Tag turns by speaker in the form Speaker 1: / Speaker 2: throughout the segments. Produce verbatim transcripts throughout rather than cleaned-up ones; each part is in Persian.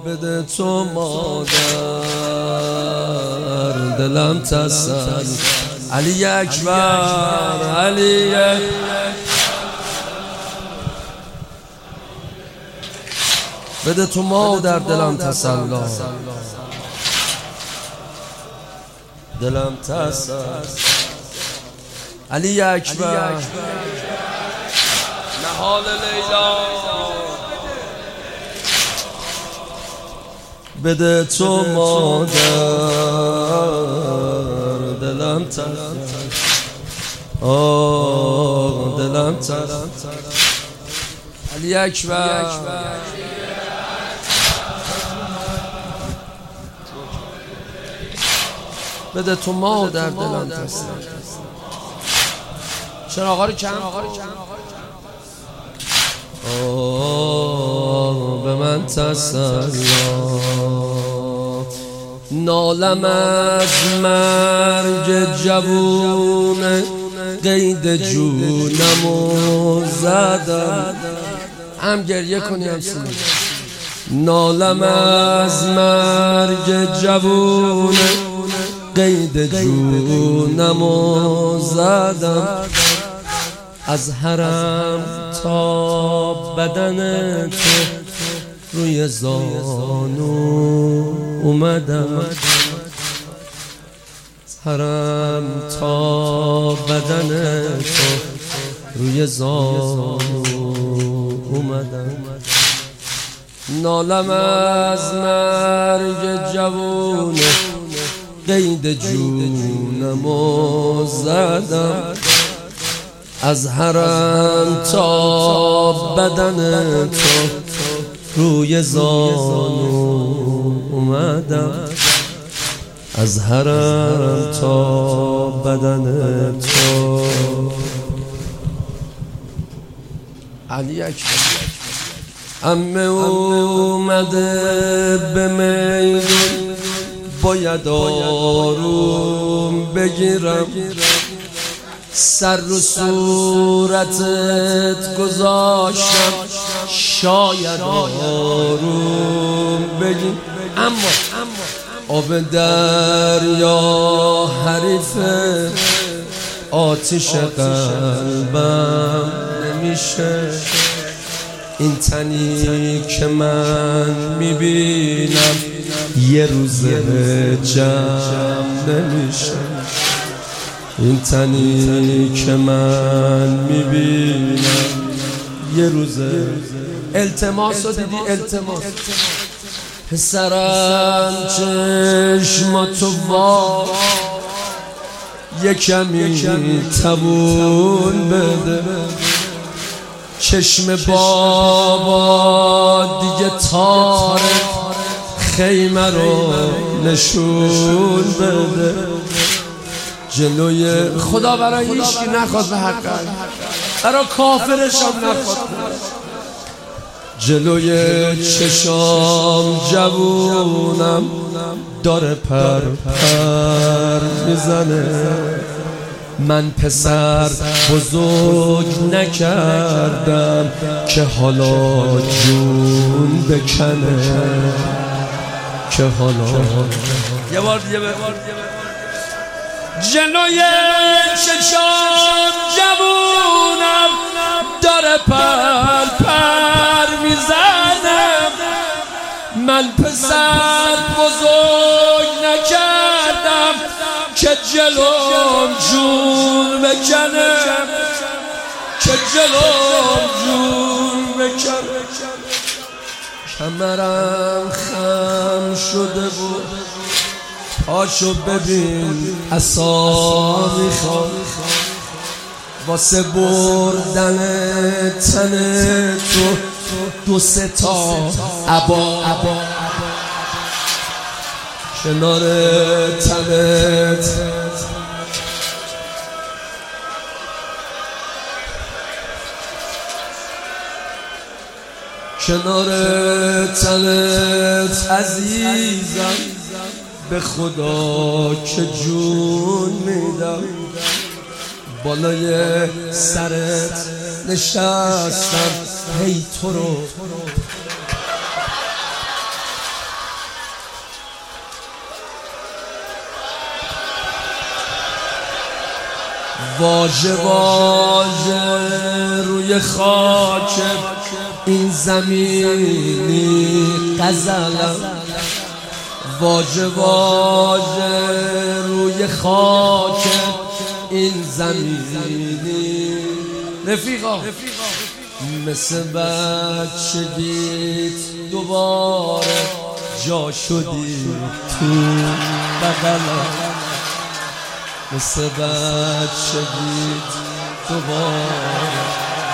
Speaker 1: بده تو مادر دلم تسل علی اکبر علی بده تو مادر دلم تسلا دلم تسل علی اکبر نهال لیلا بده تو مادر دلم تسل آه دلم تسل علی اکبر بده تو مادر دلم تسل چرا آقا رو کم آه به من تسلا نالم از مرگ جوون قید جونمو زدم هم گریه کنی هم سینه نالم از مرگ جوون قید جونمو زدم از حرم تا بدن تو روی زانو اومدم از حرم تا بدن تو روی زانو اومدم نالم از مرگ جوون قید جونمو زدم از حرم تا بدن تو روی زانو اومدم از حرم تا بدن تو علی اکبر عمه اومده به میدون باید آروم بگیرم سر رو صورتت گذاشتم شاید آروم بگیم اما آب دریا حریف آتش قلبم نمیشه این تنی که من میبینم یه روز جمع نمیشه این تنی که من میبینم یه روزه التماس رو دیدی التماس پسرم چشماتو وا یه کمی تبون بده چشم بابا دیگه تاره خیمه رو نشون بده جلوی خدا برای هیچکی نخواد به حق برای کافرش هم نخواد جلوی چشام جوونم داره پر پر میزنه من پسر بزرگ نکردم که حالا جون بکنه که حالا یه بار دیگه جلوی چشام جوونم داره پر پر میزنه من پسر بزرگ نکردم که جلوم جون بکنه که جلوم جون بکنه کمرم خم شده بود پاشو ببین عصا میخواد واسه بردن تن تو دو سه تا عبا کنار تنت کنار تنت عزیزم به خدا که جون میدم بالای سرت نشستم هی تو رو واژه واژه روی خاک این زمینی غزلم، واژه واژه روی خاک این زمینی رفیقا، مثل بچگیت دوباره جا شدی تو بغلم، مثل بچگیت دوباره.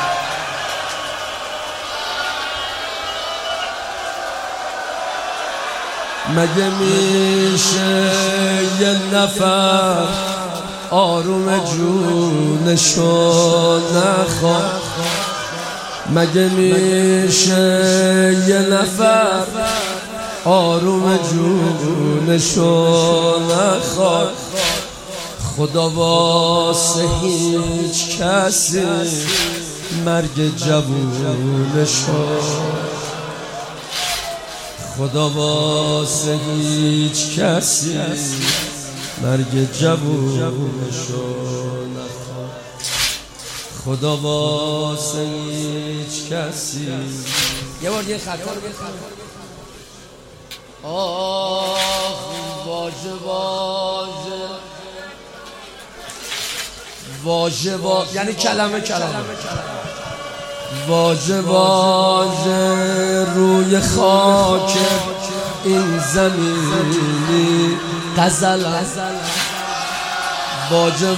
Speaker 1: مگه میشه یه نفر آروم جونشو نخواد؟ مگه میشه یه نفر آروم جونشو نخواد؟ خدا واسه هیچ کسی مرگ جوونشو، خدا واسه هیچ کسی مرگ جوونشو نخواد، خدا واسه هیچ کسی. یه بار یه خطا رو بخون. آه واژه واژه واژه واژه یعنی کلمه کلمه واژه واژه روی خاک این زمینی غزلم، واژه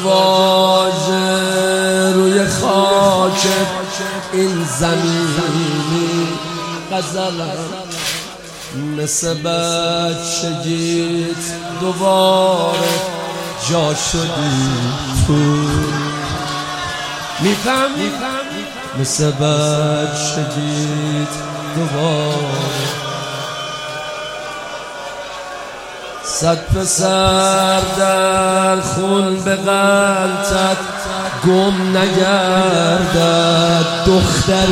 Speaker 1: واژه روی خاک این زمینی غزلم، مثل بچگیت دوباره جا شدی تو، میفهمی؟ مثل بچگیت دوباره. صد پسر در خون به غلطت گم نگردد، دختر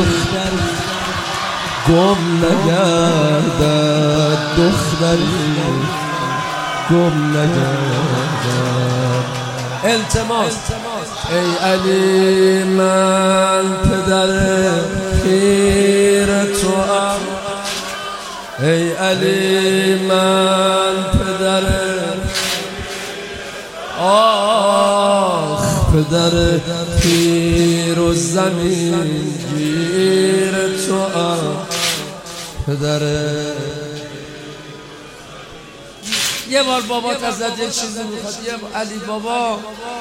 Speaker 1: گم نگردد، دختری گم نگردد. التماس ای علی من پدر پیر توام، ای علی من پدر، آخ پدر پیر و زمین گیر توام، پدر. یه بار بابات ازت یه چیزی میخواد، یه بار علی بابا،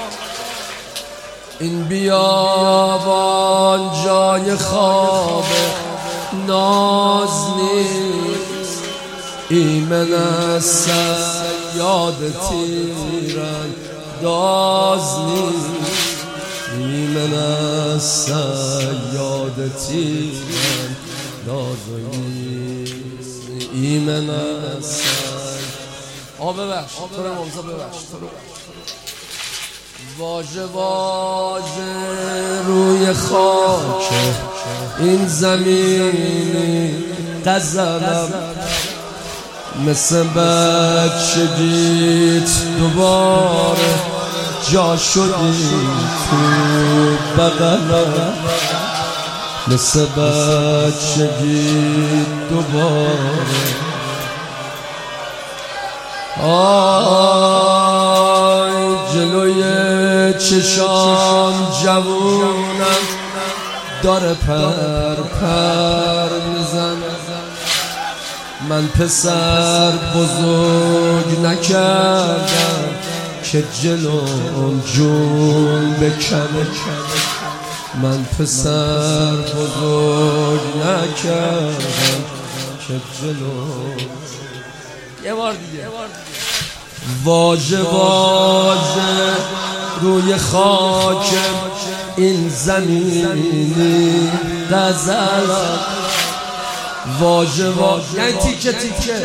Speaker 1: این بیابان جای خواب ناز نیست، ایمن از صیاد تیرن داز نیست، ایمن از صیاد تیرن داز نیست، ایمن از صیاد. آه ببخش تو رو ممزا ببخش تو رو واژه واژه روی خاک این زمینی غزلم، مثل بچگیت دوباره جا شدی تو بغلم، مثل بچگیت دوباره. آی جلوی چشام جوونم داره پر پر میزنه، من پسر بزرگ نکردم که جلوم جون بکنه، من پسر بزرگ نکردم که جلوم. یه بار دیگه واژه واژه روی خاک این زمینی غزلم، واژه واژه یعنی تیکه تیکه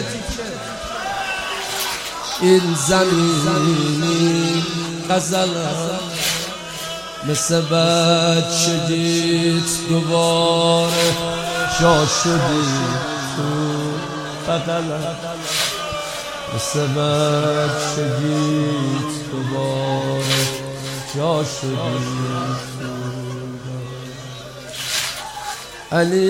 Speaker 1: این زمینی غزلم، مثل بچگیت دوباره جا شدی تو بغلم، مثل بچگیت دوباره جا شدی علی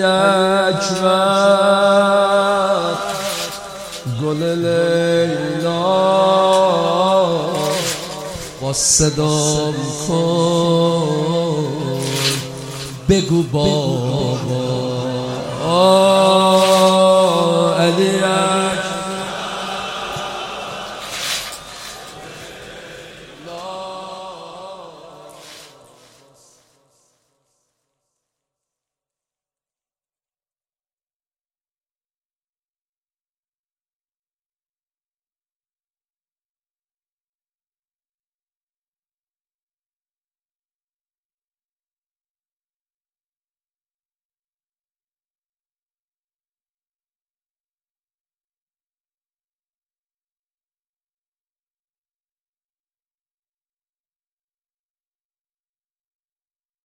Speaker 1: اکبر گل لیلا با صدام کن بگو بابا